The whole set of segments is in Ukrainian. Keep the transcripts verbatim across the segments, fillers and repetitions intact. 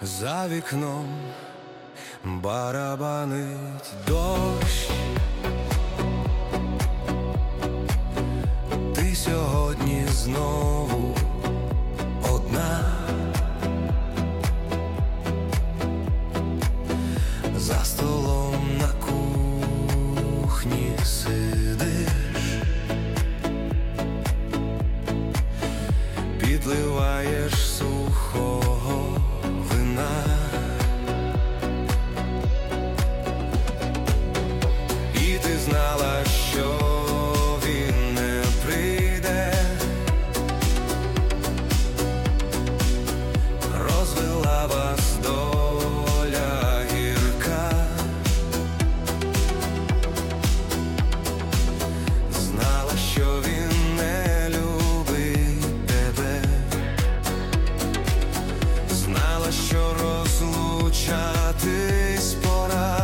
За вікном барабанить дощ. Ти сьогодні знову одна. За столом на кухні сидиш, підливаєш сухого вина. І ти знала, що він не прийде. Розвела вас доля гірка. Знала, що він не любить тебе. Знала, що розлучатись пора.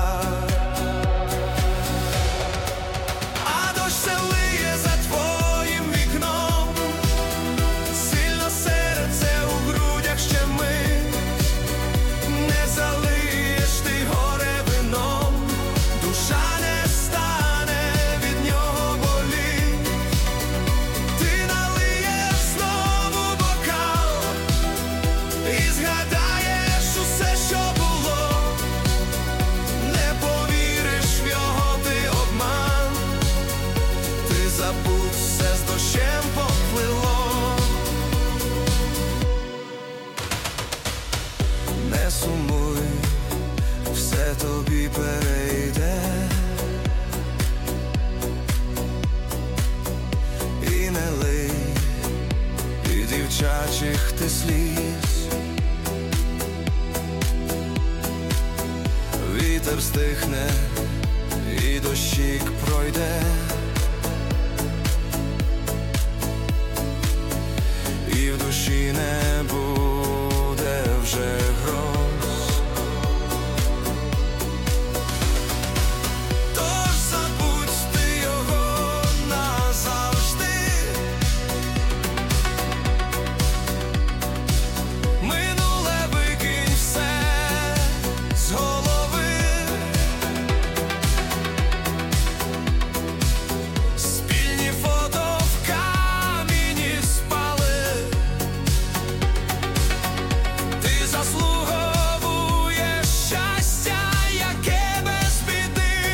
Забудь, все з дощем поплило. Не сумуй, все тобі перейде. І не лий і дівчачих ти сліз. Вітер стихне і дощик пройде. І в душі не буде вже гроз. Тож забудь ти його назавжди. Минуле викинь все з голови. Спільні фото в каміні спали. Заслуговуєш щастя, яке без біди.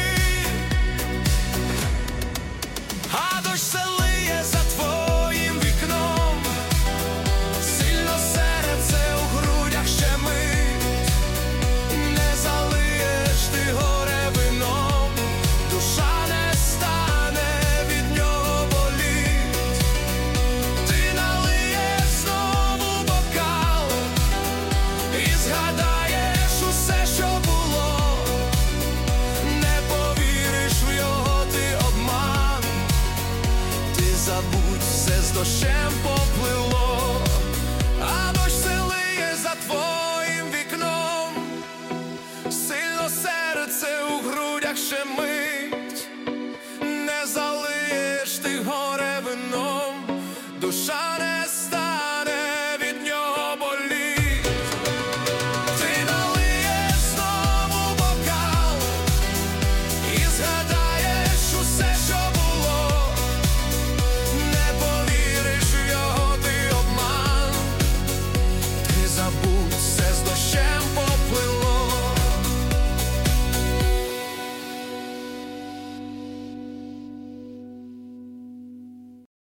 А дощ се лиє за твоїм вікном. Сильно серце у грудях щемить. Не залиєш ти горе вином. Душа не стане від нього боліть. Ти налиєш знову бокал і згадаєш усе, що було. Не повіриш в його ти обман. Ти забудь, все з дощем поплило. А дощ се лиє за твоїм вікном. Сильно серце у грудях щемить. Не залиєш ти горе вином. Душа не стане